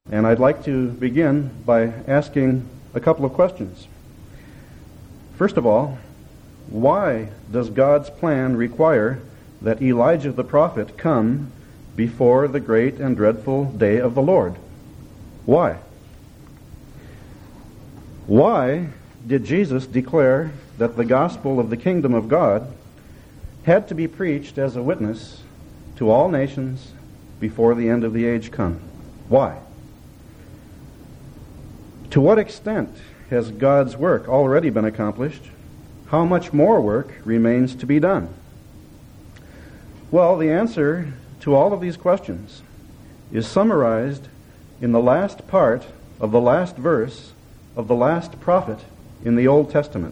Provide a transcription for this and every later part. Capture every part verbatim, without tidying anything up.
And I'd like to begin by asking a couple of questions. First of all, why does God's plan require that Elijah the prophet come before the great and dreadful day of the Lord? Why? Why did Jesus declare that the gospel of the kingdom of God had to be preached as a witness to all nations before the end of the age come? Why? To what extent has God's work already been accomplished? How much more work remains to be done? Well, the answer to all of these questions is summarized in the last part of the last verse of the last prophet in the Old Testament.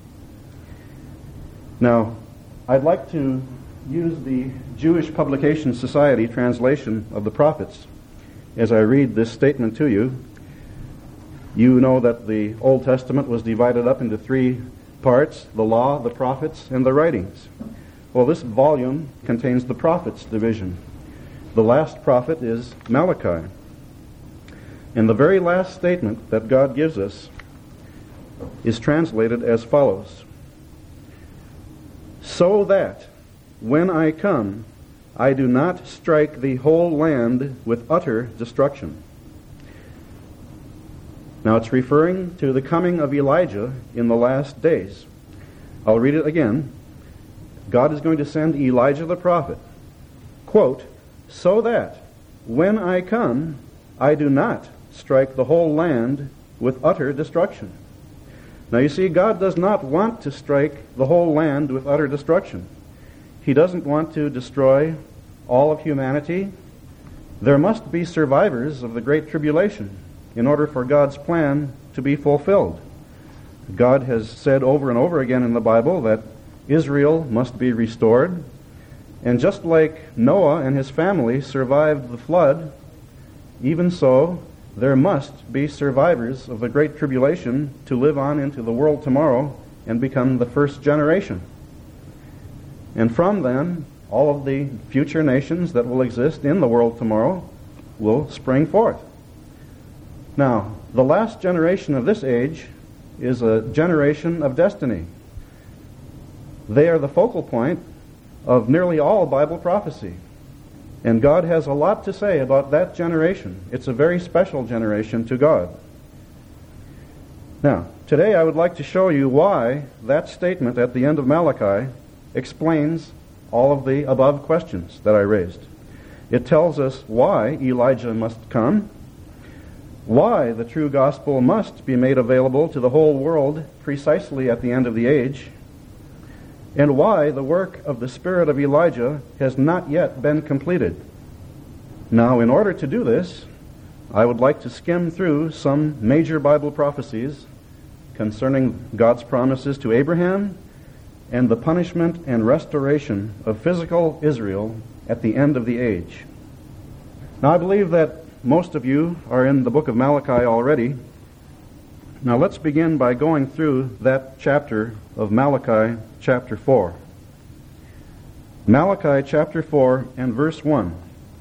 Now, I'd like to use the Jewish Publication Society translation of the prophets as I read this statement to you. You know that the Old Testament was divided up into three parts: the law, the prophets, and the writings. Well, this volume contains the prophets division. The last prophet is Malachi. And the very last statement that God gives us is translated as follows: "So that when I come, I do not strike the whole land with utter destruction." Now it's referring to the coming of Elijah in the last days. I'll read it again. God is going to send Elijah the prophet, quote, "so that when I come, I do not strike the whole land with utter destruction." Now you see, God does not want to strike the whole land with utter destruction. He doesn't want to destroy all of humanity. There must be survivors of the Great Tribulation in order for God's plan to be fulfilled. God has said over and over again in the Bible that Israel must be restored. And just like Noah and his family survived the flood, even so, there must be survivors of the Great Tribulation to live on into the world tomorrow and become the first generation. And from them, all of the future nations that will exist in the world tomorrow will spring forth. Now, the last generation of this age is a generation of destiny. They are the focal point of nearly all Bible prophecy. And God has a lot to say about that generation. It's a very special generation to God. Now, today I would like to show you why that statement at the end of Malachi explains all of the above questions that I raised. It tells us why Elijah must come, why the true gospel must be made available to the whole world precisely at the end of the age, and why the work of the spirit of Elijah has not yet been completed. Now, in order to do this, I would like to skim through some major Bible prophecies concerning God's promises to Abraham and the punishment and restoration of physical Israel at the end of the age. Now, I believe that most of you are in the book of Malachi already. Now let's begin by going through that chapter of Malachi, chapter four. Malachi chapter four and verse one.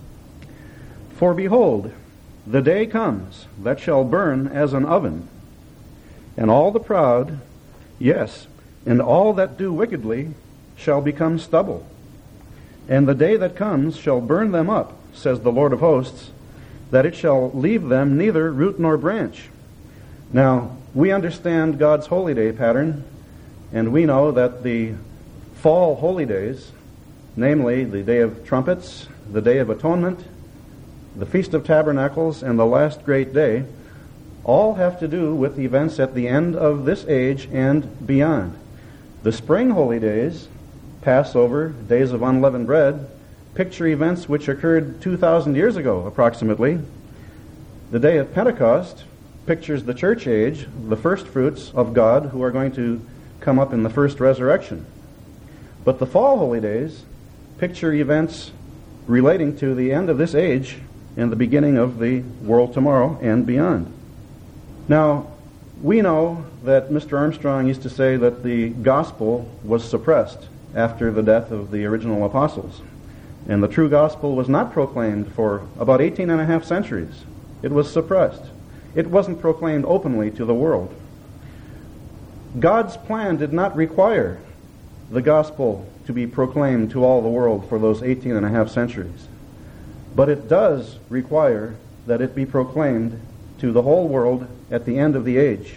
"For behold, the day comes that shall burn as an oven, and all the proud, yes, and all that do wickedly, shall become stubble. And the day that comes shall burn them up, says the Lord of hosts, that it shall leave them neither root nor branch." Now, we understand God's holy day pattern, and we know that the fall holy days, namely the Day of Trumpets, the Day of Atonement, the Feast of Tabernacles, and the last great day, all have to do with events at the end of this age and beyond. The spring holy days, Passover, days of unleavened bread, picture events which occurred two thousand years ago, approximately. The Day of Pentecost pictures the church age, the first fruits of God who are going to come up in the first resurrection. But the fall holy days picture events relating to the end of this age and the beginning of the world tomorrow and beyond. Now, we know that Mister Armstrong used to say that the gospel was suppressed after the death of the original apostles. And the true gospel was not proclaimed for about eighteen and a half centuries. It was suppressed. It wasn't proclaimed openly to the world. God's plan did not require the gospel to be proclaimed to all the world for those eighteen and a half centuries. But it does require that it be proclaimed to the whole world at the end of the age.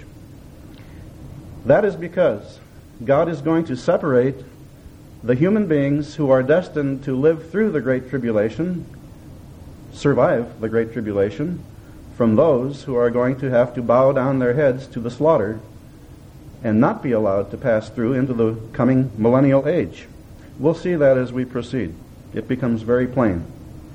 That is because God is going to separate the human beings who are destined to live through the Great Tribulation, survive the Great Tribulation, from those who are going to have to bow down their heads to the slaughter and not be allowed to pass through into the coming millennial age. We'll see that as we proceed. It becomes very plain.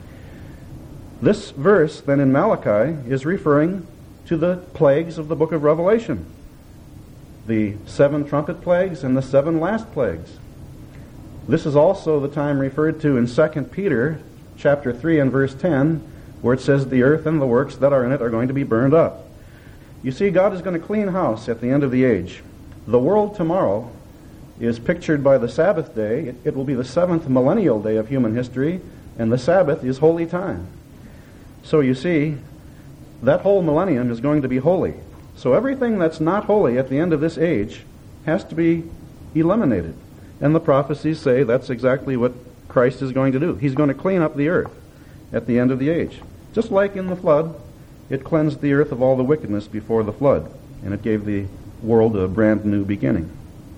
This verse, then, in Malachi, is referring to the plagues of the book of Revelation, the seven trumpet plagues and the seven last plagues. This is also the time referred to in Second Peter chapter three and verse ten, where it says the earth and the works that are in it are going to be burned up. You see, God is going to clean house at the end of the age. The world tomorrow is pictured by the Sabbath day. It, it will be the seventh millennial day of human history, and the Sabbath is holy time. So you see, that whole millennium is going to be holy. So everything that's not holy at the end of this age has to be eliminated. And the prophecies say that's exactly what Christ is going to do. He's going to clean up the earth at the end of the age. Just like in the flood, it cleansed the earth of all the wickedness before the flood, and it gave the world a brand new beginning.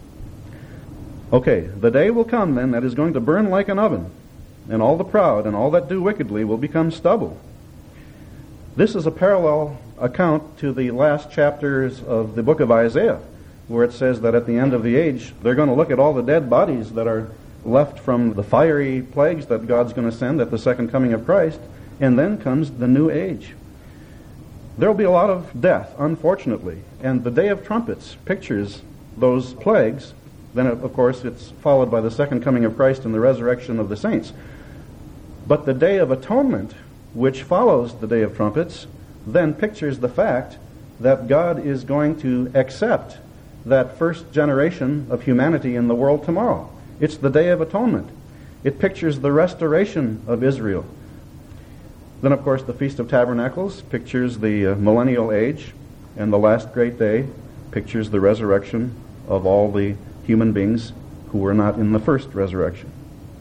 Okay, the day will come then that is going to burn like an oven, and all the proud and all that do wickedly will become stubble. This is a parallel account to the last chapters of the book of Isaiah, where it says that at the end of the age, they're going to look at all the dead bodies that are left from the fiery plagues that God's going to send at the second coming of Christ, and then comes the new age. There will be a lot of death, unfortunately, and the Day of Trumpets pictures those plagues. Then, of course, it's followed by the second coming of Christ and the resurrection of the saints. But the Day of Atonement, which follows the Day of Trumpets, then pictures the fact that God is going to accept that first generation of humanity in the world tomorrow. It's the Day of Atonement. It pictures the restoration of Israel. Then, of course, the Feast of Tabernacles pictures the uh, millennial age, and the last great day pictures the resurrection of all the human beings who were not in the first resurrection.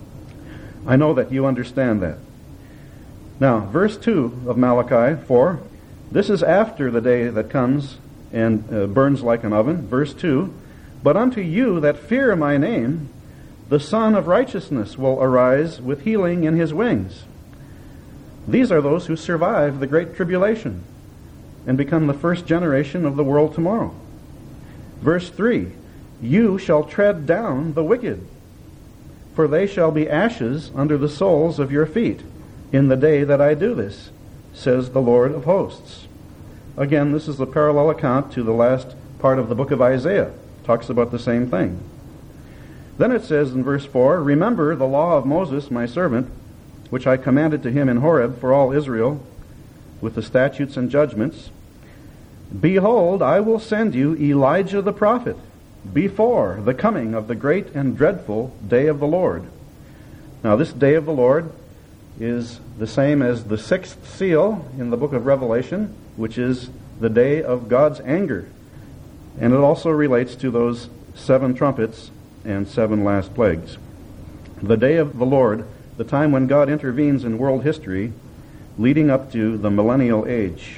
I know that you understand that. Now, verse two of Malachi four, this is after the day that comes and uh, burns like an oven. Verse two, but unto you that fear my name, the Son of Righteousness will arise with healing in his wings. These are those who survive the Great Tribulation and become the first generation of the world tomorrow. Verse three, you shall tread down the wicked, for they shall be ashes under the soles of your feet in the day that I do this, says the Lord of hosts. Again, this is a parallel account to the last part of the book of Isaiah. It talks about the same thing. Then it says in verse four, remember the law of Moses, my servant, which I commanded to him in Horeb for all Israel, with the statutes and judgments. Behold, I will send you Elijah the prophet before the coming of the great and dreadful day of the Lord. Now, this day of the Lord is the same as the sixth seal in the book of Revelation, which is the day of God's anger. And it also relates to those seven trumpets and seven last plagues. The day of the Lord, the time when God intervenes in world history, leading up to the millennial age.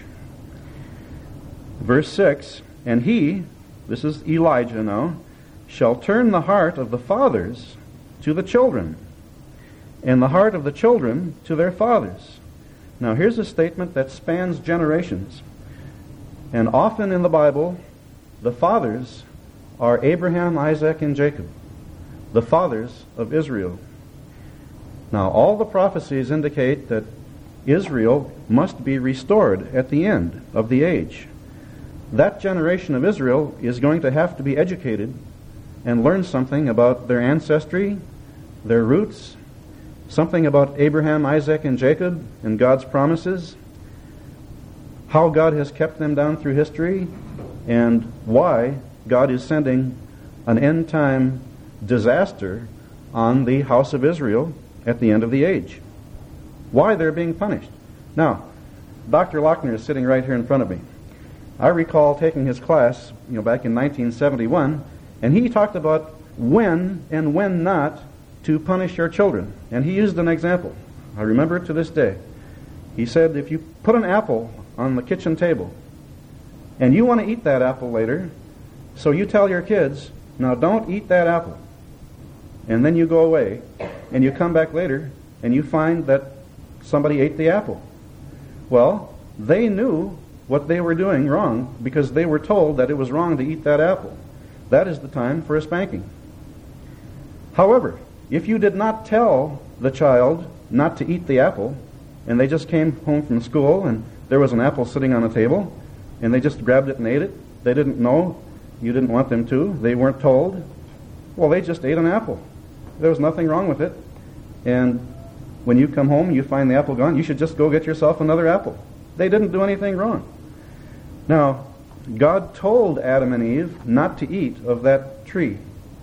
Verse six, and he, this is Elijah now, shall turn the heart of the fathers to the children, and the heart of the children to their fathers. Now here's a statement that spans generations. And often in the Bible, the fathers are Abraham, Isaac, and Jacob, the fathers of Israel. Now all the prophecies indicate that Israel must be restored at the end of the age. That generation of Israel is going to have to be educated and learn something about their ancestry, their roots, something about Abraham, Isaac, and Jacob and God's promises, how God has kept them down through history, and why God is sending an end-time disaster on the house of Israel at the end of the age. Why they're being punished. Now, Doctor Lochner is sitting right here in front of me. I recall taking his class, you know, back in nineteen seventy-one, and he talked about when and when not to punish your children. And he used an example. I remember it to this day. He said, if you put an apple on the kitchen table, and you want to eat that apple later, so you tell your kids, now don't eat that apple. And then you go away, and you come back later, and you find that somebody ate the apple. Well, they knew what they were doing wrong because they were told that it was wrong to eat that apple. That is the time for a spanking. However, if you did not tell the child not to eat the apple, and they just came home from school and there was an apple sitting on a table, and they just grabbed it and ate it, they didn't know, you didn't want them to, they weren't told, well, they just ate an apple. There was nothing wrong with it. And when you come home, you find the apple gone, you should just go get yourself another apple. They didn't do anything wrong. Now, God told Adam and Eve not to eat of that tree.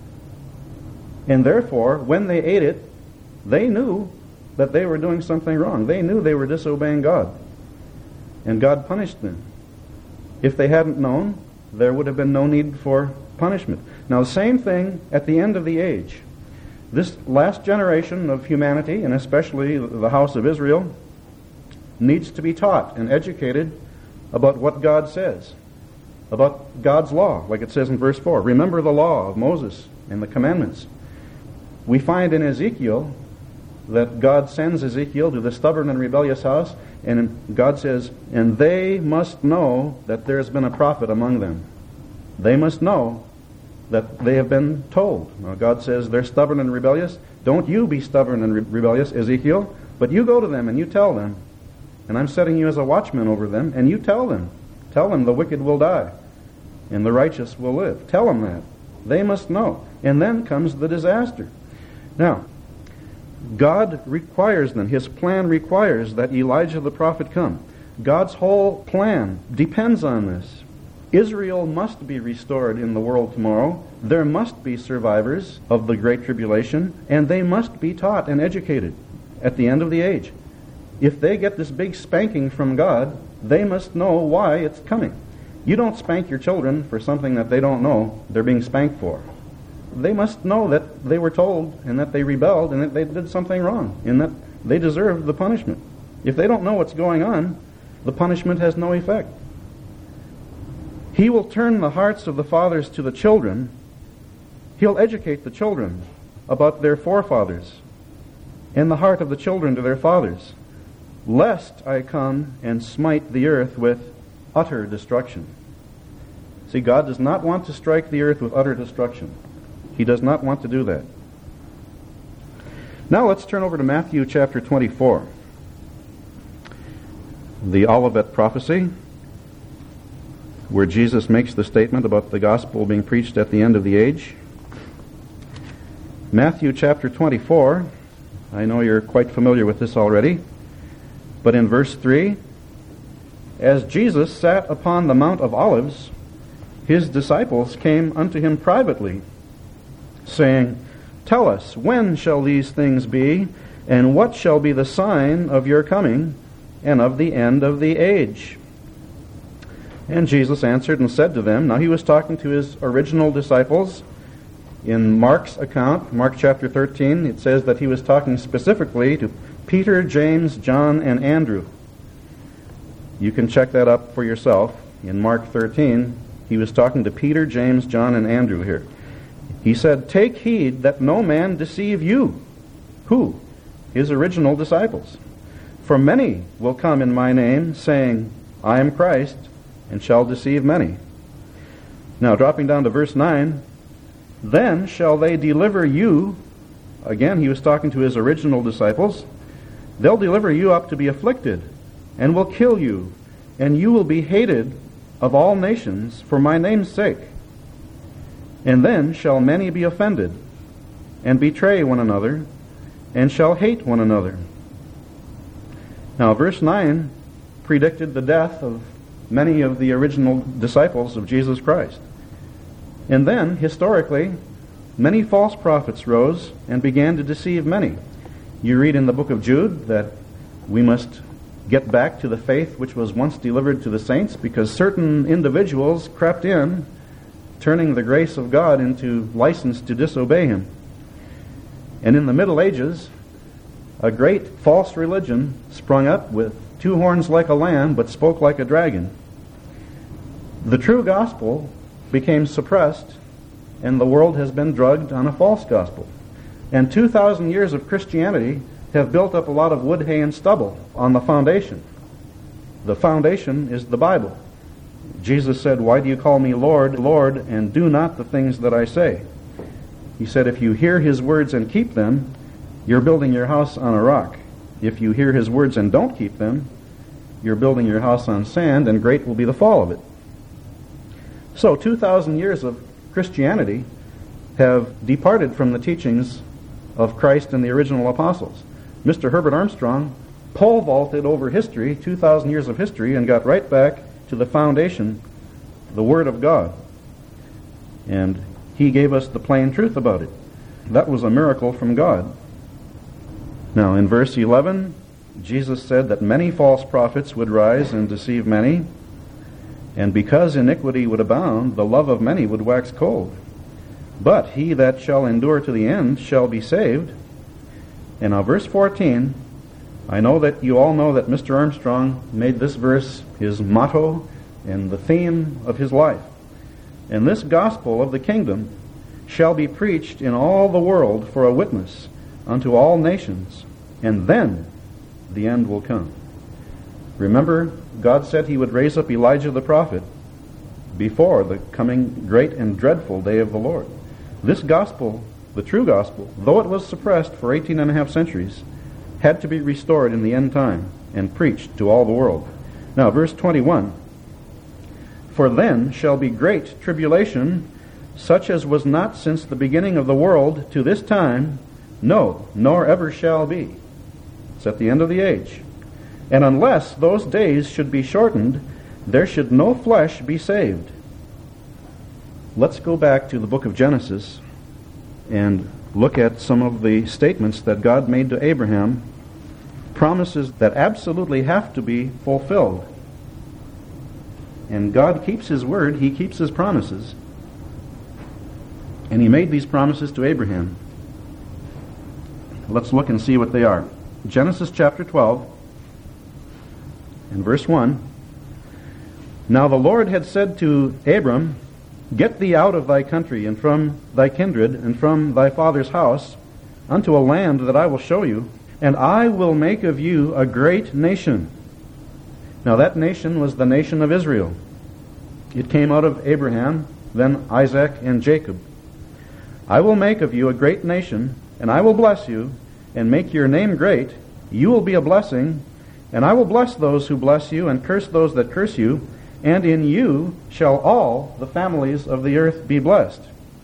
And therefore, when they ate it, they knew that they were doing something wrong. They knew they were disobeying God. And God punished them. If they hadn't known, there would have been no need for punishment. Now, the same thing at the end of the age. This last generation of humanity, and especially the house of Israel, needs to be taught and educated about what God says, about God's law, like it says in verse four. Remember the law of Moses and the commandments. We find in Ezekiel that God sends Ezekiel to the stubborn and rebellious house, and God says, and they must know that there has been a prophet among them. They must know that they have been told. Now God says they're stubborn and rebellious. Don't you be stubborn and re- rebellious, Ezekiel, but you go to them and you tell them. And I'm setting you as a watchman over them, and you tell them. Tell them the wicked will die, and the righteous will live. Tell them that. They must know. And then comes the disaster. Now, God requires them, His plan requires that Elijah the prophet come. God's whole plan depends on this. Israel must be restored in the world tomorrow. There must be survivors of the Great Tribulation, and they must be taught and educated at the end of the age. If they get this big spanking from God, they must know why it's coming. You don't spank your children for something that they don't know they're being spanked for. They must know that they were told and that they rebelled and that they did something wrong and that they deserve the punishment. If they don't know what's going on, the punishment has no effect. He will turn the hearts of the fathers to the children. He'll educate the children about their forefathers and the heart of the children to their fathers, lest I come and smite the earth with utter destruction. See, God does not want to strike the earth with utter destruction. He does not want to do that. Now let's turn over to Matthew chapter twenty-four. The Olivet prophecy, where Jesus makes the statement about the gospel being preached at the end of the age. Matthew chapter twenty-four, I know you're quite familiar with this already, but in verse three, as Jesus sat upon the Mount of Olives, His disciples came unto Him privately, saying, Tell us, when shall these things be, and what shall be the sign of your coming, and of the end of the age? And Jesus answered and said to them, now He was talking to His original disciples. In Mark's account, Mark chapter thirteen, it says that He was talking specifically to Peter, James, John, and Andrew. You can check that up for yourself. In Mark thirteen, He was talking to Peter, James, John, and Andrew here. He said, Take heed that no man deceive you. Who? His original disciples. For many will come in my name, saying, I am Christ, and shall deceive many. Now, dropping down to verse nine, Then shall they deliver you, again he was talking to his original disciples, they'll deliver you up to be afflicted, and will kill you, and you will be hated of all nations for my name's sake. And then shall many be offended, and betray one another, and shall hate one another. Now, verse nine predicted the death of many of the original disciples of Jesus Christ. And then, historically, many false prophets rose and began to deceive many. You read in the book of Jude that we must get back to the faith which was once delivered to the saints, because certain individuals crept in, turning the grace of God into license to disobey Him. And in the Middle Ages, a great false religion sprung up with two horns like a lamb, but spoke like a dragon. The true gospel became suppressed, and the world has been drugged on a false gospel. And two thousand years of Christianity have built up a lot of wood, hay, and stubble on the foundation. The foundation is the Bible. Jesus said, "Why do you call me Lord, Lord, and do not the things that I say?" He said, if you hear His words and keep them, you're building your house on a rock. If you hear His words and don't keep them, you're building your house on sand, and great will be the fall of it. So two thousand years of Christianity have departed from the teachings of Christ and the original apostles. Mister Herbert Armstrong pole vaulted over history, two thousand years of history, and got right back to the foundation, the Word of God. And he gave us the plain truth about it. That was a miracle from God. Now, in verse eleven, Jesus said that many false prophets would rise and deceive many, and because iniquity would abound, the love of many would wax cold. But he that shall endure to the end shall be saved. And now verse fourteen, I know that you all know that Mister Armstrong made this verse his motto and the theme of his life. And this gospel of the kingdom shall be preached in all the world for a witness unto all nations, and then the end will come. Remember, God said He would raise up Elijah the prophet before the coming great and dreadful day of the Lord. This gospel, the true gospel, though it was suppressed for eighteen and a half centuries, had to be restored in the end time and preached to all the world. Now, verse twenty-one, for then shall be great tribulation, such as was not since the beginning of the world to this time, no, nor ever shall be. It's at the end of the age. And unless those days should be shortened, there should no flesh be saved. Let's go back to the book of Genesis and look at some of the statements that God made to Abraham, promises that absolutely have to be fulfilled. And God keeps His word, He keeps His promises. And He made these promises to Abraham. Let's look and see what they are. Genesis chapter twelve and verse one. Now the Lord had said to Abram, get thee out of thy country, and from thy kindred, and from thy father's house, unto a land that I will show you, and I will make of you a great nation. Now that nation was the nation of Israel. It came out of Abraham, then Isaac, and Jacob. I will make of you a great nation, and I will bless you, and make your name great. You will be a blessing, and I will bless those who bless you, and curse those that curse you, and in you shall all the families of the earth be blessed.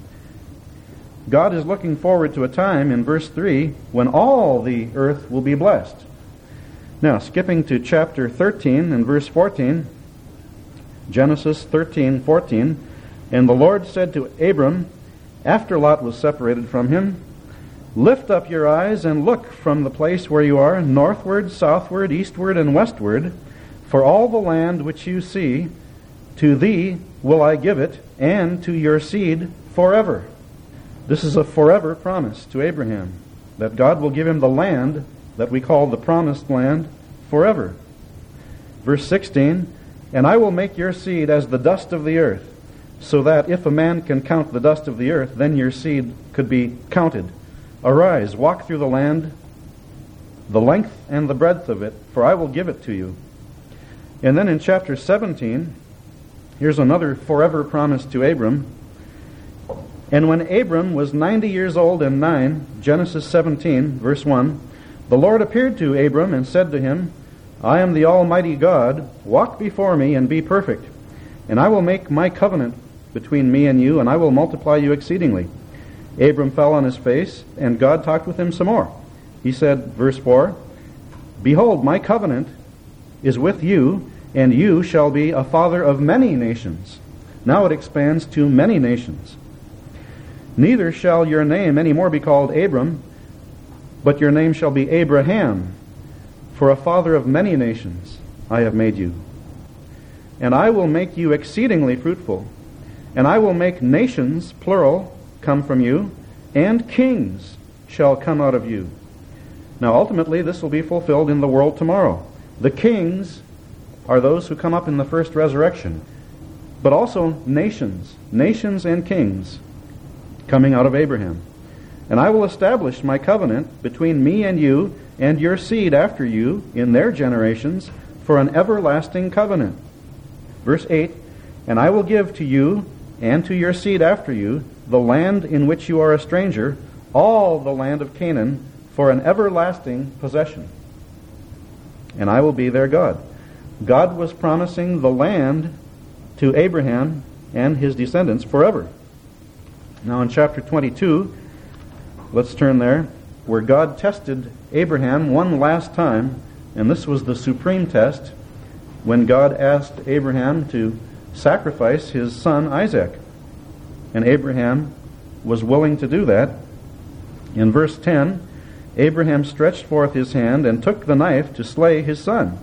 God is looking forward to a time in verse three when all the earth will be blessed. Now, skipping to chapter thirteen and verse fourteen, Genesis thirteen fourteen, and the Lord said to Abram, after Lot was separated from him, lift up your eyes and look from the place where you are, northward, southward, eastward, and westward, for all the land which you see, to thee will I give it, and to your seed forever. This is a forever promise to Abraham, that God will give him the land that we call the promised land forever. Verse sixteen, and I will make your seed as the dust of the earth, so that if a man can count the dust of the earth, then your seed could be counted. Arise, walk through the land, the length and the breadth of it, for I will give it to you. And then in chapter seventeen, here's another forever promise to Abram. And when Abram was ninety years old and nine, Genesis seventeen, verse one, the Lord appeared to Abram and said to him, I am the Almighty God, walk before me and be perfect, and I will make my covenant between me and you, and I will multiply you exceedingly. Abram fell on his face, and God talked with him some more. He said, verse four, behold, my covenant is with you, and you shall be a father of many nations. Now it expands to many nations. Neither shall your name any more be called Abram, but your name shall be Abraham, For a father of many nations I have made you. And I will make you exceedingly fruitful, and I will make nations, plural, come from you, and kings shall come out of you. Now ultimately this will be fulfilled in the world tomorrow. The kings are those who come up in the first resurrection, but also nations, nations and kings coming out of Abraham. And I will establish my covenant between me and you and your seed after you in their generations for an everlasting covenant. Verse eight, and I will give to you and to your seed after you the land in which you are a stranger, all the land of Canaan, for an everlasting possession. And I will be their God. God was promising the land to Abraham and his descendants forever. Now in chapter twenty-two, let's turn there, where God tested Abraham one last time, and this was the supreme test, when God asked Abraham to sacrifice his son Isaac. And Abraham was willing to do that. In verse ten, Abraham stretched forth his hand and took the knife to slay his son.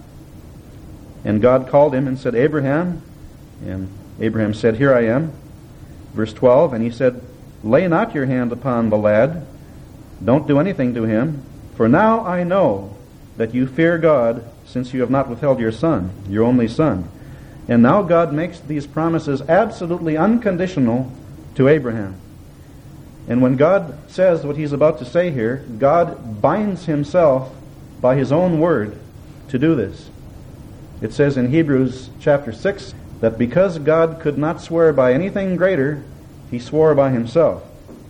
And God called him and said, Abraham. And Abraham said, Here I am. Verse twelve, and he said, Lay not your hand upon the lad. Don't do anything to him. For now I know that you fear God, since you have not withheld your son, your only son. And now God makes these promises absolutely unconditional to Abraham. And when God says what he's about to say here, God binds himself by his own word to do this. It says in Hebrews chapter six that because God could not swear by anything greater, he swore by himself.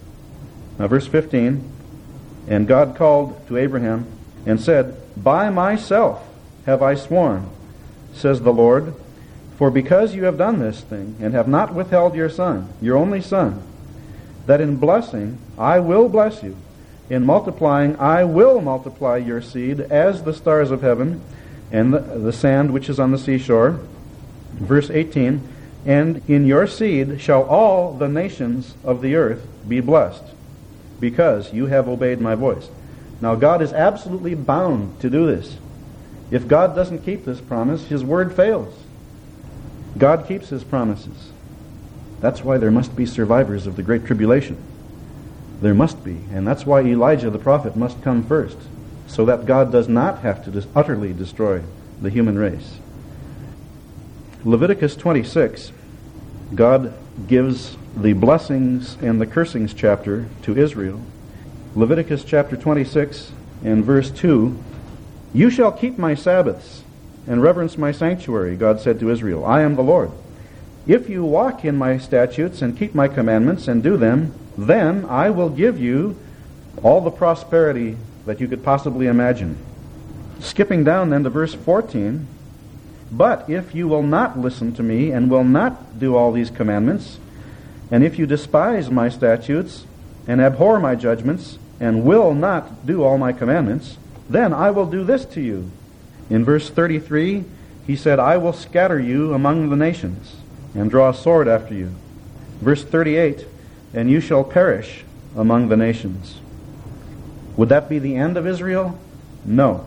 Now verse fifteen, and God called to Abraham and said, By myself have I sworn, says the Lord, for because you have done this thing, and have not withheld your son, your only son, that in blessing I will bless you, in multiplying I will multiply your seed as the stars of heaven, and the, the sand which is on the seashore. Verse eighteen, and in your seed shall all the nations of the earth be blessed, because you have obeyed my voice. Now God is absolutely bound to do this. If God doesn't keep this promise, his word fails. God keeps his promises. That's why there must be survivors of the Great Tribulation. There must be. And that's why Elijah the prophet must come first, so that God does not have to dis- utterly destroy the human race. Leviticus twenty-six, God gives the blessings and the cursings chapter to Israel. Leviticus chapter twenty-six and verse two, You shall keep my Sabbaths and reverence my sanctuary, God said to Israel. I am the Lord. If you walk in my statutes and keep my commandments and do them, then I will give you all the prosperity that you could possibly imagine. Skipping down then to verse fourteen, But if you will not listen to me and will not do all these commandments, and if you despise my statutes and abhor my judgments and will not do all my commandments, then I will do this to you. In verse thirty-three, he said, I will scatter you among the nations and draw a sword after you. Verse thirty-eight, and you shall perish among the nations. Would that be the end of Israel? No.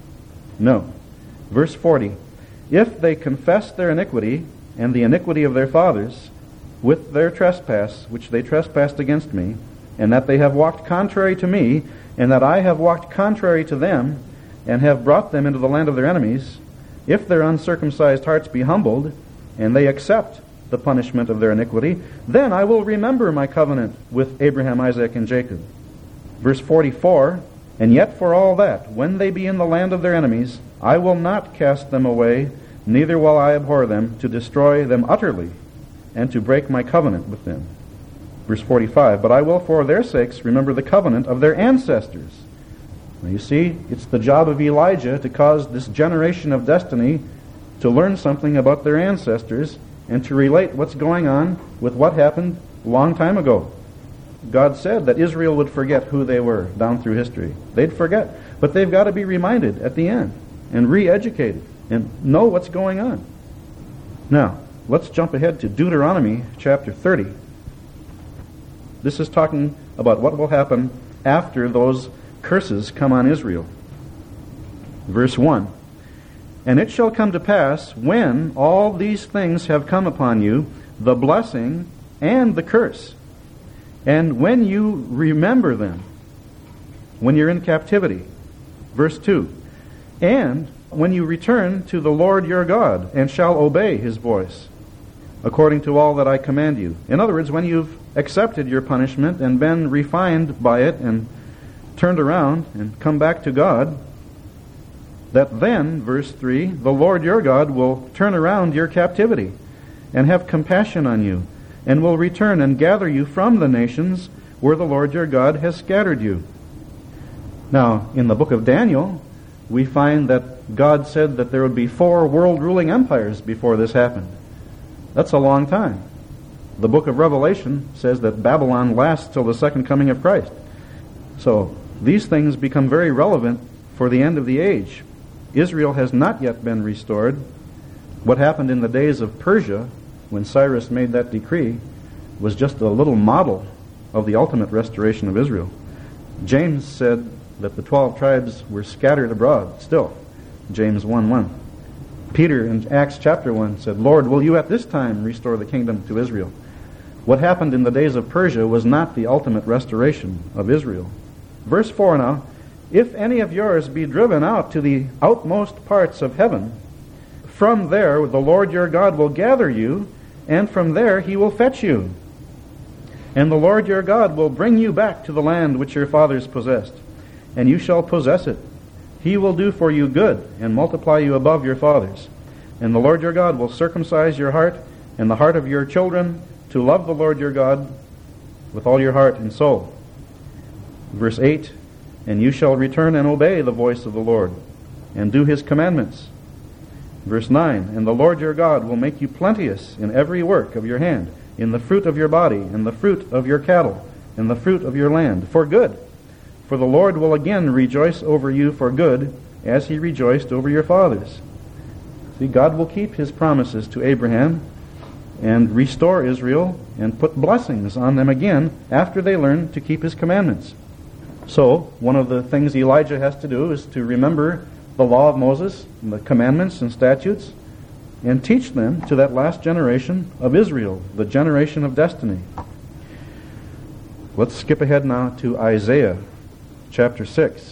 No. Verse forty, if they confess their iniquity and the iniquity of their fathers with their trespass, which they trespassed against me, and that they have walked contrary to me, and that I have walked contrary to them, and have brought them into the land of their enemies, if their uncircumcised hearts be humbled, and they accept the punishment of their iniquity, then I will remember my covenant with Abraham, Isaac, and Jacob. Verse forty-four, and yet for all that, when they be in the land of their enemies, I will not cast them away, neither will I abhor them, to destroy them utterly, and to break my covenant with them. Verse forty-five, but I will for their sakes remember the covenant of their ancestors. Now you see, it's the job of Elijah to cause this generation of destiny to learn something about their ancestors and to relate what's going on with what happened a long time ago. God said that Israel would forget who they were down through history. They'd forget. But they've got to be reminded at the end and re-educated and know what's going on. Now, let's jump ahead to Deuteronomy chapter thirty. This is talking about what will happen after those curses come on Israel. Verse one. And it shall come to pass, when all these things have come upon you, the blessing and the curse, and when you remember them, when you're in captivity. Verse two. And when you return to the Lord your God, and shall obey his voice, according to all that I command you. In other words, when you've accepted your punishment and been refined by it and turned around and come back to God, that then, verse three, the Lord your God will turn around your captivity and have compassion on you, and will return and gather you from the nations where the Lord your God has scattered you. Now, in the book of Daniel, we find that God said that there would be four world-ruling empires before this happened. That's a long time. The book of Revelation says that Babylon lasts till the second coming of Christ. So these things become very relevant for the end of the age. Israel has not yet been restored. What happened in the days of Persia, when Cyrus made that decree, was just a little model of the ultimate restoration of Israel. James said that the twelve tribes were scattered abroad still. James one one. Peter in Acts chapter one said, Lord, will you at this time restore the kingdom to Israel? What happened in the days of Persia was not the ultimate restoration of Israel. Verse four now, if any of yours be driven out to the outmost parts of heaven, from there the Lord your God will gather you, and from there he will fetch you. And the Lord your God will bring you back to the land which your fathers possessed, and you shall possess it. He will do for you good, and multiply you above your fathers. And the Lord your God will circumcise your heart, and the heart of your children, to love the Lord your God with all your heart and soul. Verse eight, and you shall return and obey the voice of the Lord, and do his commandments. Verse nine, and the Lord your God will make you plenteous in every work of your hand, in the fruit of your body, in the fruit of your cattle, in the fruit of your land, for good. For the Lord will again rejoice over you for good, as he rejoiced over your fathers. See, God will keep his promises to Abraham and restore Israel and put blessings on them again after they learn to keep his commandments. So, one of the things Elijah has to do is to remember the law of Moses, and the commandments and statutes, and teach them to that last generation of Israel, the generation of destiny. Let's skip ahead now to Isaiah chapter six.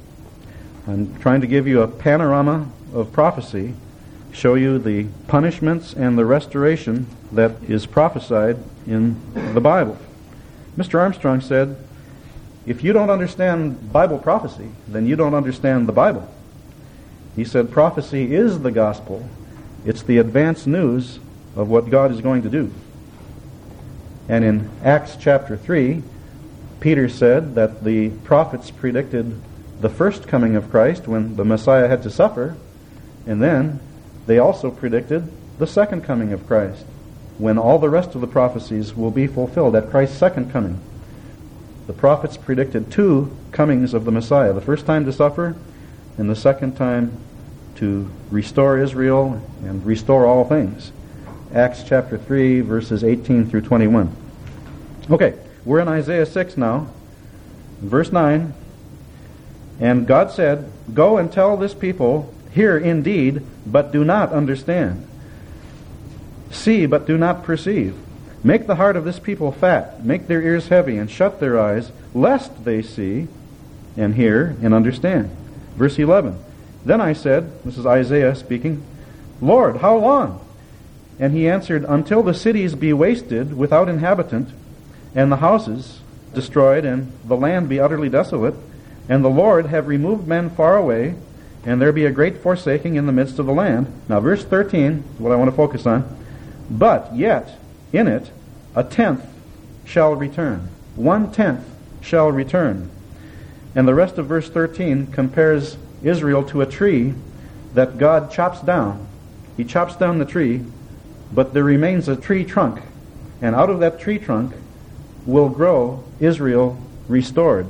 I'm trying to give you a panorama of prophecy, show you the punishments and the restoration that is prophesied in the Bible. Mister Armstrong said, if you don't understand Bible prophecy, then you don't understand the Bible. He said prophecy is the gospel. It's the advance news of what God is going to do. And in Acts chapter three, Peter said that the prophets predicted the first coming of Christ when the Messiah had to suffer, and then they also predicted the second coming of Christ, when all the rest of the prophecies will be fulfilled at Christ's second coming. The prophets predicted two comings of the Messiah, the first time to suffer and the second time to restore Israel and restore all things. Acts chapter three, verses eighteen through twenty-one. Okay, we're in Isaiah six now. Verse nine, and God said, go and tell this people, hear indeed, but do not understand. See, but do not perceive. Make the heart of this people fat, make their ears heavy, and shut their eyes, lest they see and hear and understand. Verse eleven, then I said, this is Isaiah speaking, Lord, how long? And he answered, until the cities be wasted without inhabitant, and the houses destroyed, and the land be utterly desolate, and the Lord have removed men far away, and there be a great forsaking in the midst of the land. Now verse thirteen is what I want to focus on. But yet in it a tenth shall return. One tenth shall return. And the rest of verse thirteen compares Israel to a tree that God chops down. He chops down the tree, but there remains a tree trunk. And out of that tree trunk will grow Israel restored.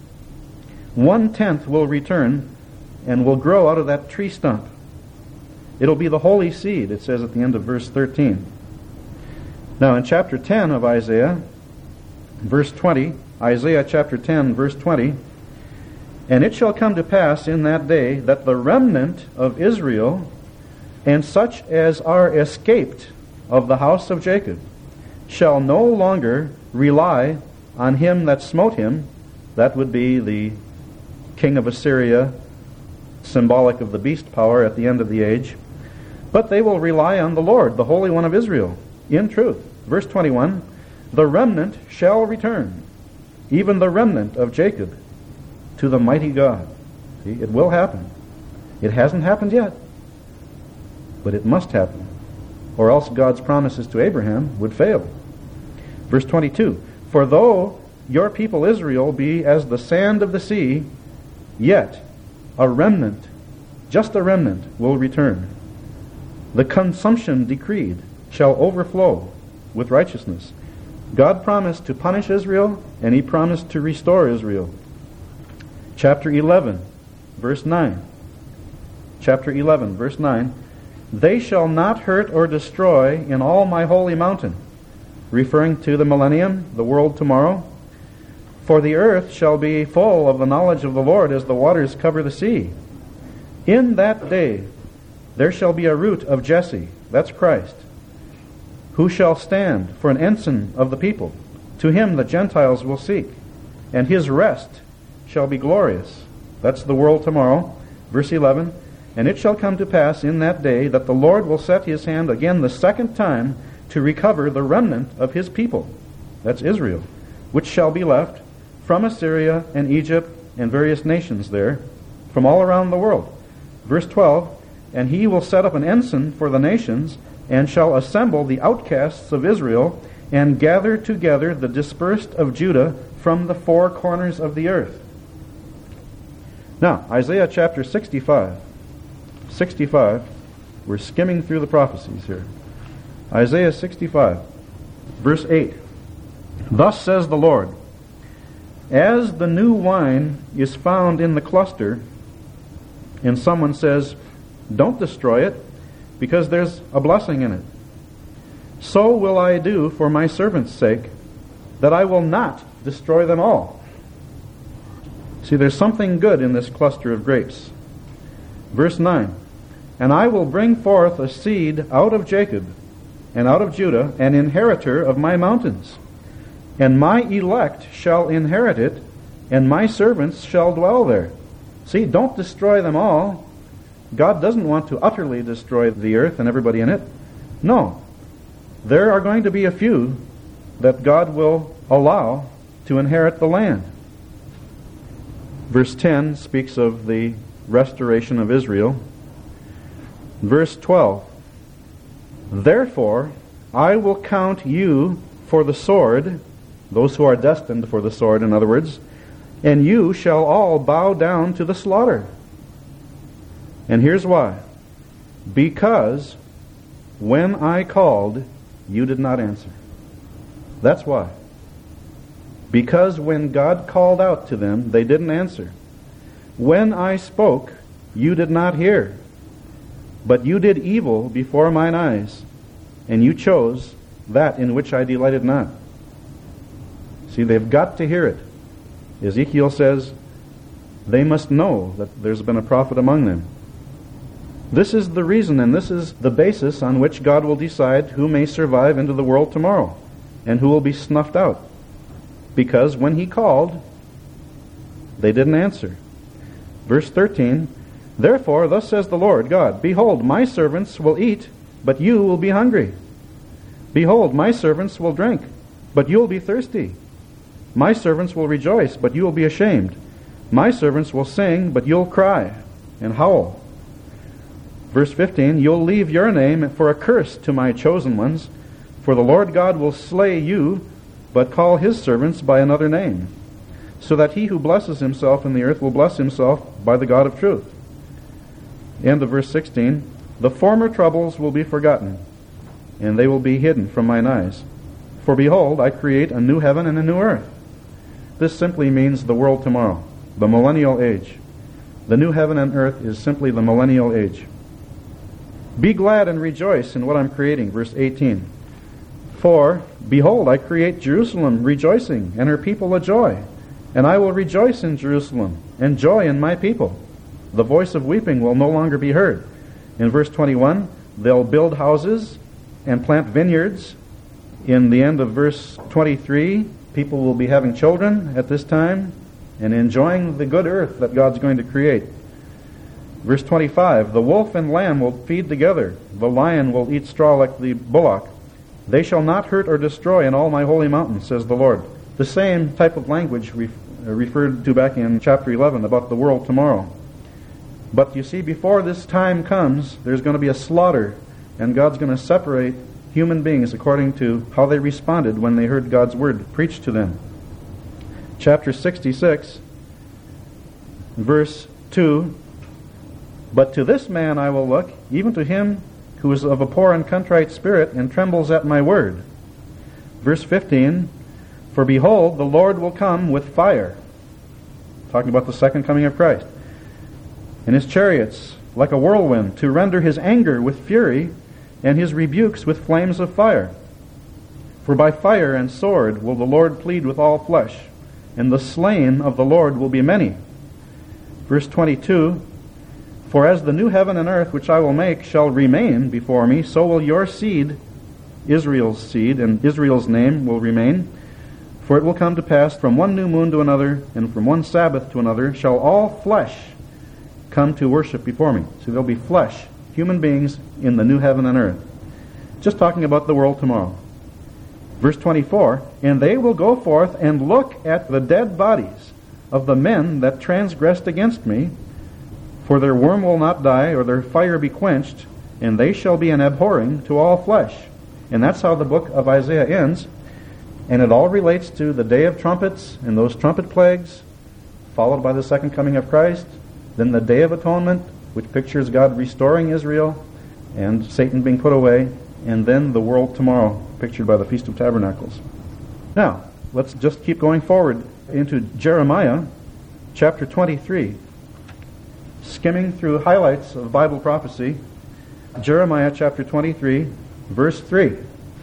One tenth will return and will grow out of that tree stump. It'll be the holy seed, it says at the end of verse thirteen. Now in chapter ten of Isaiah, verse twenty, Isaiah chapter ten, verse twenty, And it shall come to pass in that day that the remnant of Israel, and such as are escaped of the house of Jacob, shall no longer rely on him that smote him. That would be the king of Assyria, symbolic of the beast power at the end of the age. But they will rely on the Lord, the Holy One of Israel, in truth. Verse twenty-one, the remnant shall return, even the remnant of Jacob, to the mighty God. See, it will happen. It hasn't happened yet, but it must happen, or else God's promises to Abraham would fail. Verse twenty-two, for though your people Israel be as the sand of the sea, yet a remnant, just a remnant, will return. The consumption decreed shall overflow with righteousness. God promised to punish Israel, and he promised to restore Israel. Chapter eleven, verse nine. Chapter eleven, verse nine. They shall not hurt or destroy in all my holy mountain, referring to the millennium, the world tomorrow. For the earth shall be full of the knowledge of the Lord as the waters cover the sea. In that day there shall be a root of Jesse, that's Christ, who shall stand for an ensign of the people. To him the Gentiles will seek, and his rest shall be glorious. That's the world tomorrow. Verse eleven, and it shall come to pass in that day that the Lord will set his hand again the second time to recover the remnant of his people. That's Israel, which shall be left from Assyria and Egypt and various nations there, from all around the world. Verse twelve, and he will set up an ensign for the nations, and shall assemble the outcasts of Israel, and gather together the dispersed of Judah from the four corners of the earth. Now, Isaiah chapter sixty-five. sixty-five. We're skimming through the prophecies here. Isaiah sixty-five, verse eight. Thus says the Lord, as the new wine is found in the cluster, and someone says, don't destroy it, because there's a blessing in it, so will I do for my servants' sake, that I will not destroy them all. See, there's something good in this cluster of grapes. Verse nine, and I will bring forth a seed out of Jacob, and out of Judah, an inheritor of my mountains. And my elect shall inherit it, and my servants shall dwell there. See, don't destroy them all. God doesn't want to utterly destroy the earth and everybody in it. No. There are going to be a few that God will allow to inherit the land. Verse ten speaks of the restoration of Israel. Verse twelve, therefore I will count you for the sword, those who are destined for the sword, in other words, and you shall all bow down to the slaughter. And here's why. Because when I called, you did not answer. That's why. Because when God called out to them, they didn't answer. When I spoke, you did not hear. But you did evil before mine eyes, and you chose that in which I delighted not. See, they've got to hear it. Ezekiel says they must know that there's been a prophet among them. This is the reason, and this is the basis on which God will decide who may survive into the world tomorrow and who will be snuffed out. Because when he called, they didn't answer. Verse thirteen, therefore thus says the Lord God, behold, my servants will eat, but you will be hungry. Behold, my servants will drink, but you will be thirsty. My servants will rejoice, but you will be ashamed. My servants will sing, but you'll cry and howl. Verse fifteen, you'll leave your name for a curse to my chosen ones, for the Lord God will slay you, but call his servants by another name, so that he who blesses himself in the earth will bless himself by the God of truth. End of verse sixteen, the former troubles will be forgotten, and they will be hidden from mine eyes. For behold, I create a new heaven and a new earth. This simply means the world tomorrow, the millennial age. The new heaven and earth is simply the millennial age. Be glad and rejoice in what I'm creating. Verse eighteen. For, behold, I create Jerusalem rejoicing, and her people a joy. And I will rejoice in Jerusalem, and joy in my people. The voice of weeping will no longer be heard. In verse twenty-one, they'll build houses and plant vineyards. In the end of verse twenty-three, people will be having children at this time and enjoying the good earth that God's going to create. Verse twenty-five, the wolf and lamb will feed together. The lion will eat straw like the bullock. They shall not hurt or destroy in all my holy mountains, says the Lord. The same type of language re- referred to back in chapter eleven about the world tomorrow. But you see, before this time comes, there's going to be a slaughter, and God's going to separate human beings according to how they responded when they heard God's word preached to them. Chapter sixty-six, verse two, but to this man I will look, even to him who is of a poor and contrite spirit, and trembles at my word. Verse fifteen, for behold, the Lord will come with fire. Talking about the second coming of Christ. And his chariots like a whirlwind, to render his anger with fury, and his rebukes with flames of fire. For by fire and sword will the Lord plead with all flesh, and the slain of the Lord will be many. Verse twenty-two, for as the new heaven and earth which I will make shall remain before me, so will your seed, Israel's seed, and Israel's name will remain. For it will come to pass from one new moon to another, and from one Sabbath to another, shall all flesh come to worship before me. So there'll be flesh, human beings in the new heaven and earth. Just talking about the world tomorrow. Verse twenty-four, and they will go forth and look at the dead bodies of the men that transgressed against me, for their worm will not die, or their fire be quenched, and they shall be an abhorring to all flesh. And that's how the book of Isaiah ends. And it all relates to the day of trumpets and those trumpet plagues, followed by the second coming of Christ. Then the Day of Atonement, which pictures God restoring Israel and Satan being put away. And then the world tomorrow, pictured by the Feast of Tabernacles. Now, let's just keep going forward into Jeremiah chapter twenty-three. Skimming through highlights of Bible prophecy. Jeremiah chapter twenty-three, verse three.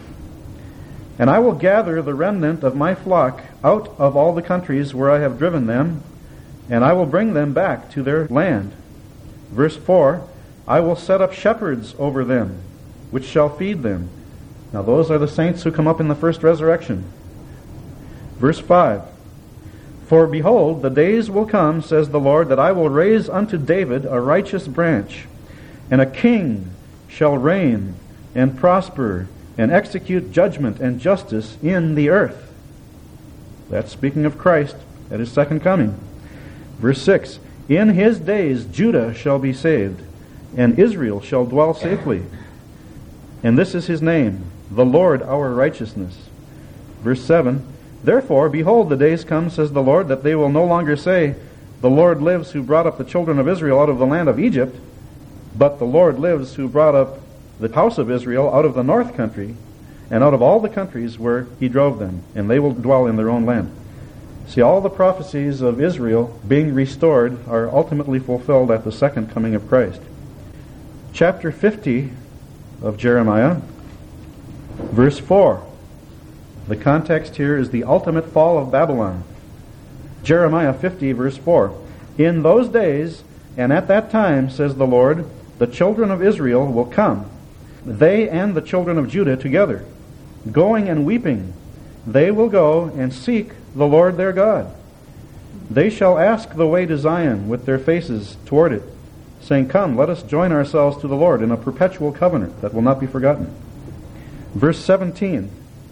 And I will gather the remnant of my flock out of all the countries where I have driven them, and I will bring them back to their land. Verse four, I will set up shepherds over them, which shall feed them. Now those are the saints who come up in the first resurrection. Verse five, for behold, the days will come, says the Lord, that I will raise unto David a righteous branch, and a king shall reign and prosper and execute judgment and justice in the earth. That's speaking of Christ at his second coming. Verse six, in his days Judah shall be saved, and Israel shall dwell safely. And this is his name, the Lord our righteousness. Verse seven, therefore, behold, the days come, says the Lord, that they will no longer say, the Lord lives who brought up the children of Israel out of the land of Egypt, but the Lord lives who brought up the house of Israel out of the north country, and out of all the countries where he drove them, and they will dwell in their own land. See, all the prophecies of Israel being restored are ultimately fulfilled at the second coming of Christ. Chapter fifty of Jeremiah, verse four. The context here is the ultimate fall of Babylon. Jeremiah fifty, verse four. In those days, and at that time, says the Lord, the children of Israel will come, they and the children of Judah together, going and weeping. They will go and seek the Lord their God. They shall ask the way to Zion with their faces toward it, saying, come, let us join ourselves to the Lord in a perpetual covenant that will not be forgotten. Verse seventeen.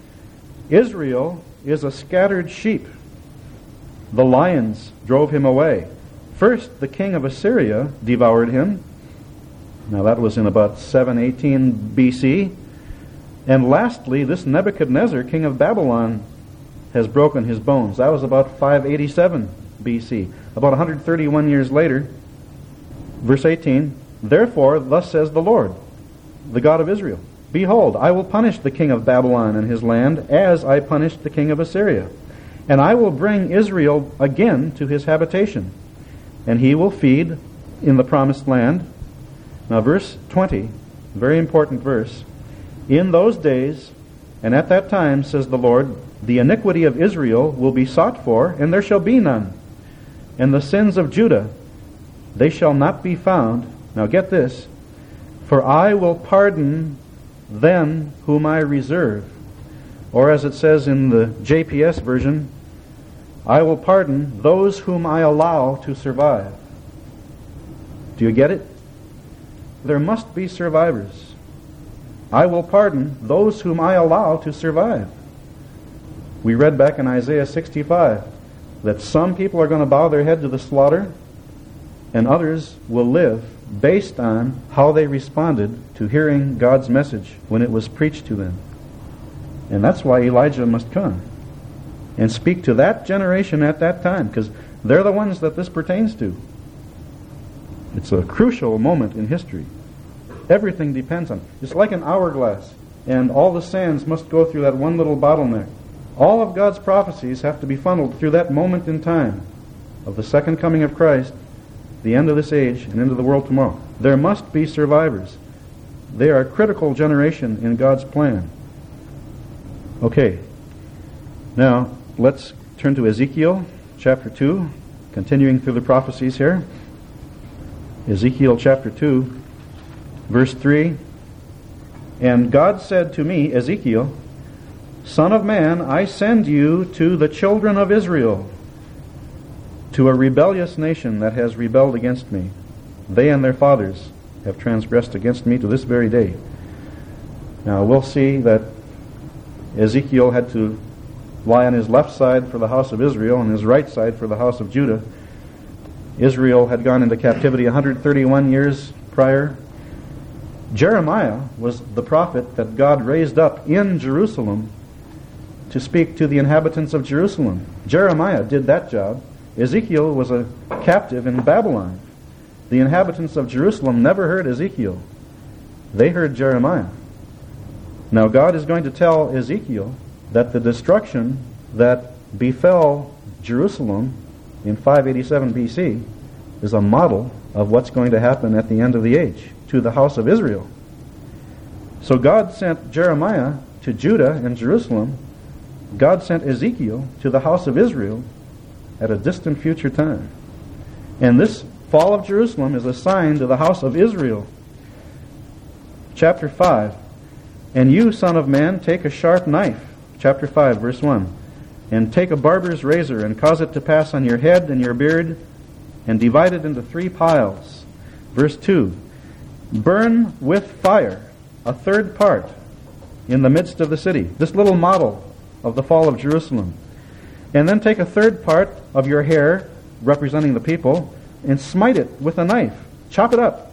Israel is a scattered sheep. The lions drove him away. First, the king of Assyria devoured him. Now that was in about seven eighteen B C. And lastly, this Nebuchadnezzar, king of Babylon, has broken his bones. That was about five eighty-seven B C. About one hundred thirty-one years later. Verse eighteen, therefore, thus says the Lord, the God of Israel, behold, I will punish the king of Babylon and his land as I punished the king of Assyria. And I will bring Israel again to his habitation, and he will feed in the promised land. Now verse twenty, very important verse. In those days, And at that time, says the Lord, the iniquity of Israel will be sought for, and there shall be none. And the sins of Judah, they shall not be found. Now get this. For I will pardon them whom I reserve. Or as it says in the J P S version, I will pardon those whom I allow to survive. Do you get it? There must be survivors. I will pardon those whom I allow to survive. We read back in Isaiah sixty-five that some people are going to bow their head to the slaughter and others will live based on how they responded to hearing God's message when it was preached to them. And that's why Elijah must come and speak to that generation at that time, because they're the ones that this pertains to. It's a crucial moment in history. Everything depends on it. It's like an hourglass, and all the sands must go through that one little bottleneck. All of God's prophecies have to be funneled through that moment in time of the second coming of Christ, the end of this age, and into the world tomorrow. There must be survivors. They are a critical generation in God's plan. Okay, now let's turn to Ezekiel chapter two, continuing through the prophecies here. Ezekiel chapter two, verse three. And God said to me, Ezekiel, Son of man, I send you to the children of Israel, to a rebellious nation that has rebelled against me. They and their fathers have transgressed against me to this very day. Now we'll see that Ezekiel had to lie on his left side for the house of Israel and his right side for the house of Judah. Israel had gone into captivity one hundred thirty-one years prior. Jeremiah was the prophet that God raised up in Jerusalem to speak to the inhabitants of Jerusalem. Jeremiah did that job. Ezekiel was a captive in Babylon. The inhabitants of Jerusalem never heard Ezekiel. They heard Jeremiah. Now God is going to tell Ezekiel that the destruction that befell Jerusalem in five eighty-seven B C is a model of what's going to happen at the end of the age to the house of Israel. So God sent Jeremiah to Judah and Jerusalem. God sent Ezekiel to the house of Israel at a distant future time. And this fall of Jerusalem is a sign to the house of Israel. Chapter five. And you, son of man, take a sharp knife. Chapter five, verse one. And take a barber's razor, and cause it to pass on your head and your beard, and divide it into three piles. Verse two. Burn with fire a third part in the midst of the city. This little model of the fall of Jerusalem. And then take a third part of your hair, representing the people, and smite it with a knife. Chop it up.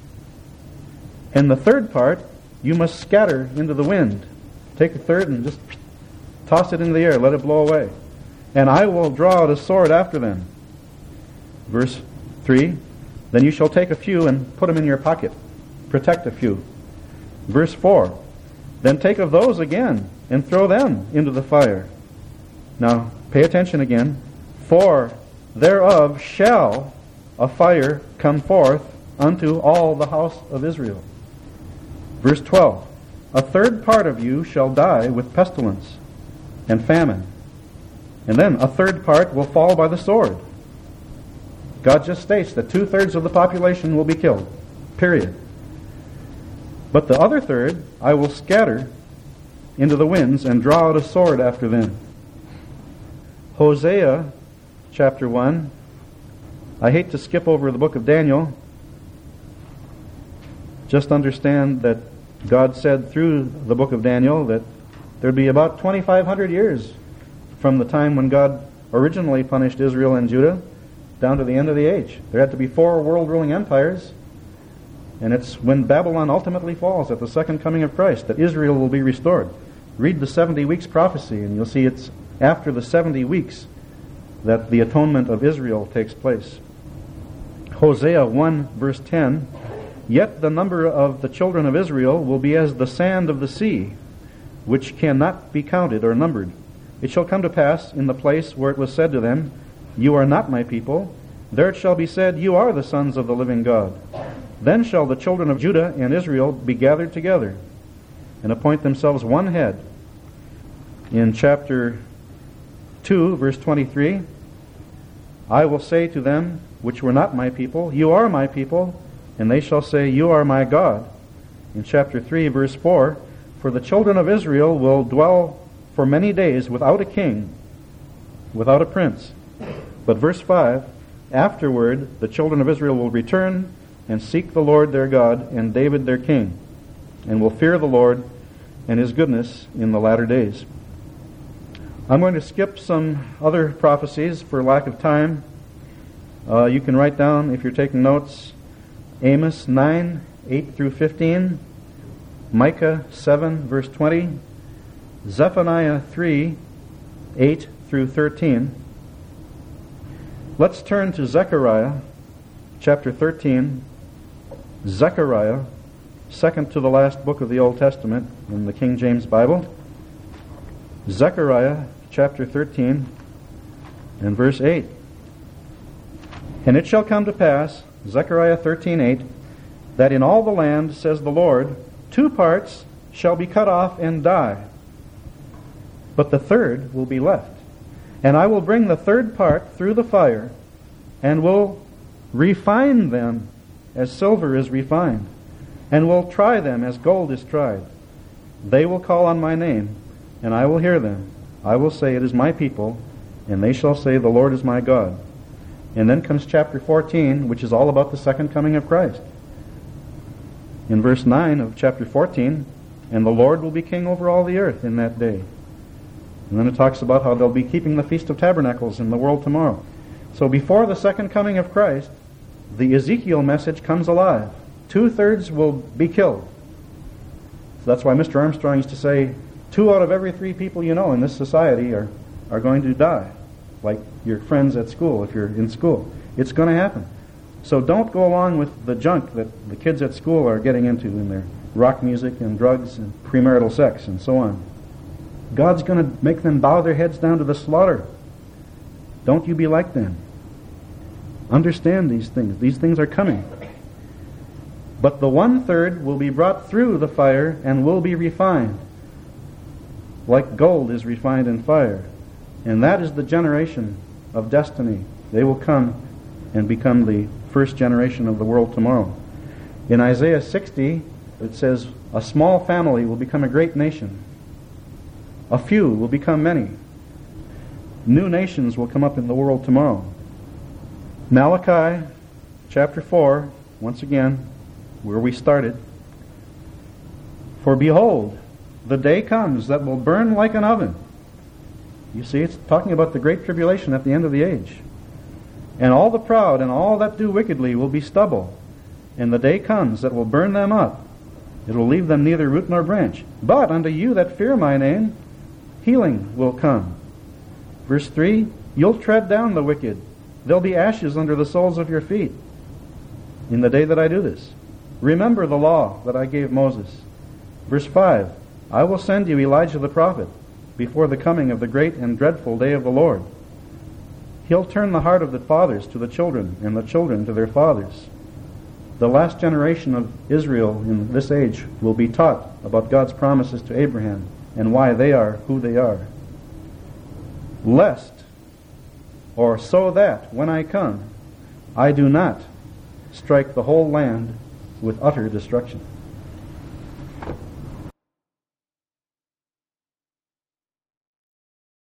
And the third part you must scatter into the wind. Take a third and just toss it into the air. Let it blow away. And I will draw out a sword after them. Verse three. Then you shall take a few and put them in your pocket. Protect a few. Verse four. Then take of those again and throw them into the fire. Now, pay attention again. For thereof shall a fire come forth unto all the house of Israel. Verse twelve. A third part of you shall die with pestilence and famine. And then a third part will fall by the sword. God just states that two-thirds of the population will be killed. Period. But the other third I will scatter into the winds and draw out a sword after them. Hosea chapter one. I hate to skip over the book of Daniel. Just understand that God said through the book of Daniel that there'd be about twenty-five hundred years from the time when God originally punished Israel and Judah down to the end of the age. There had to be four world-ruling empires, and it's when Babylon ultimately falls at the second coming of Christ that Israel will be restored. Read the seventy weeks prophecy, and you'll see it's after the seventy weeks that the atonement of Israel takes place. Hosea one, verse ten. Yet the number of the children of Israel will be as the sand of the sea, which cannot be counted or numbered. It shall come to pass in the place where it was said to them, You are not my people, there it shall be said, You are the sons of the living God. Then shall the children of Judah and Israel be gathered together, and appoint themselves one head, In chapter two, verse twenty-three, I will say to them which were not my people, you are my people, and they shall say, you are my God. In chapter three, verse four, for the children of Israel will dwell for many days without a king, without a prince. But verse five, afterward the children of Israel will return and seek the Lord their God and David their king, and will fear the Lord and his goodness in the latter days. I'm going to skip some other prophecies for lack of time. Uh, you can write down, if you're taking notes, Amos nine, eight through fifteen, Micah seven, verse twenty, Zephaniah three, eight through thirteen. Let's turn to Zechariah chapter thirteen. Zechariah, second to the last book of the Old Testament in the King James Bible. Zechariah chapter thirteen and verse eight. And it shall come to pass, Zechariah thirteen eight, that in all the land, says the Lord, two parts shall be cut off and die, but the third will be left. And I will bring the third part through the fire, and will refine them as silver is refined, and will try them as gold is tried. They will call on my name, and I will hear them. I will say, it is my people, and they shall say, the Lord is my God. And then comes chapter fourteen, which is all about the second coming of Christ. In verse nine of chapter fourteen, and the Lord will be king over all the earth in that day. And then it talks about how they'll be keeping the Feast of Tabernacles in the world tomorrow. So before the second coming of Christ, the Ezekiel message comes alive. Two-thirds will be killed. So that's why Mister Armstrong used to say, two out of every three people you know in this society are, are going to die. Like your friends at school, if you're in school. It's going to happen. So don't go along with the junk that the kids at school are getting into in their rock music and drugs and premarital sex and so on. God's going to make them bow their heads down to the slaughter. Don't you be like them. Understand these things. These things are coming. But the one-third will be brought through the fire and will be refined, like gold is refined in fire. And that is the generation of destiny. They will come and become the first generation of the world tomorrow. In Isaiah sixty, it says, a small family will become a great nation. A few will become many. New nations will come up in the world tomorrow. Malachi chapter four, once again, where we started. For behold, the day comes that will burn like an oven. You see, it's talking about the great tribulation at the end of the age. And all the proud and all that do wickedly will be stubble. And the day comes that will burn them up. It will leave them neither root nor branch. But unto you that fear my name, healing will come. Verse three, you'll tread down the wicked. There'll be ashes under the soles of your feet in the day that I do this. Remember the law that I gave Moses. Verse five, I will send you Elijah the prophet before the coming of the great and dreadful day of the Lord. He'll turn the heart of the fathers to the children, and the children to their fathers. The last generation of Israel in this age will be taught about God's promises to Abraham and why they are who they are. Lest, or so that, when I come, I do not strike the whole land with utter destruction.